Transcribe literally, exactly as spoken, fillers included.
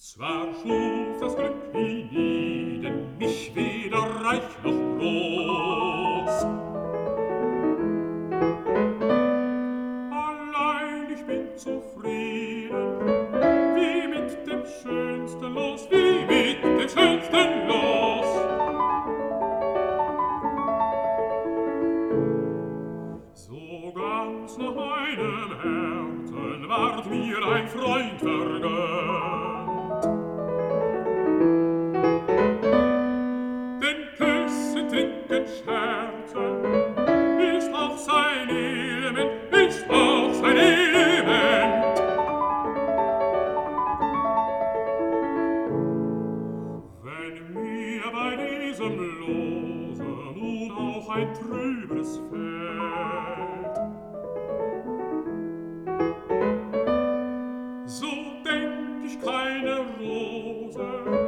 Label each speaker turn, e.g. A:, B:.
A: Zwar schuf das Glück hienieden mich weder reich noch groß. Allein ich bin zufrieden, wie mit dem schönsten Los, wie mit dem schönsten Los. So ganz nach meinem Herzen ward mir ein Freund vergönnt. Denn Küssen, Trinken, Scherzen ist auch sein Element, ist auch sein Element. Wenn mir bei diesem Lose nun auch ein trübes fällt, so denk ich keine Rose,